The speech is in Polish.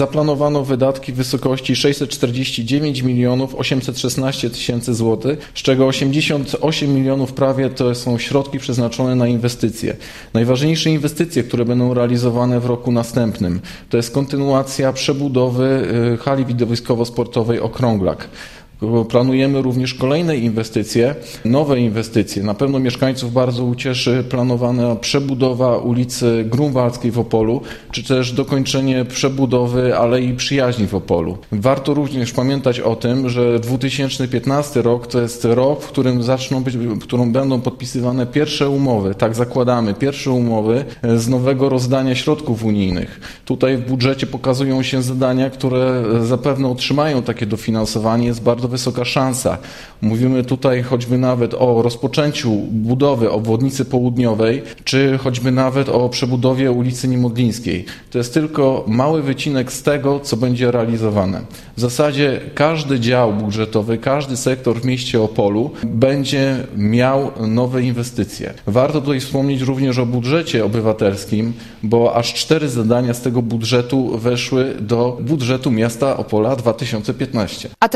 Zaplanowano wydatki w wysokości 649 816 000 złotych, z czego 88 milionów prawie to są środki przeznaczone na inwestycje. Najważniejsze inwestycje, które będą realizowane w roku następnym, to jest kontynuacja przebudowy hali widowiskowo-sportowej Okrąglak. Planujemy również kolejne inwestycje, nowe inwestycje. Na pewno mieszkańców bardzo ucieszy planowana przebudowa ulicy Grunwaldzkiej w Opolu, czy też dokończenie przebudowy Alei Przyjaźni w Opolu. Warto również pamiętać o tym, że 2015 rok to jest rok, w którym będą podpisywane pierwsze umowy, tak zakładamy, pierwsze umowy z nowego rozdania środków unijnych. Tutaj w budżecie pokazują się zadania, które zapewne otrzymają takie dofinansowanie. Jest bardzo wysoka szansa. Mówimy tutaj choćby nawet o rozpoczęciu budowy obwodnicy południowej, czy choćby nawet o przebudowie ulicy Niemodlińskiej. To jest tylko mały wycinek z tego, co będzie realizowane. W zasadzie każdy dział budżetowy, każdy sektor w mieście Opolu będzie miał nowe inwestycje. Warto tutaj wspomnieć również o budżecie obywatelskim, bo aż 4 zadania z tego budżetu weszły do budżetu miasta Opola 2015.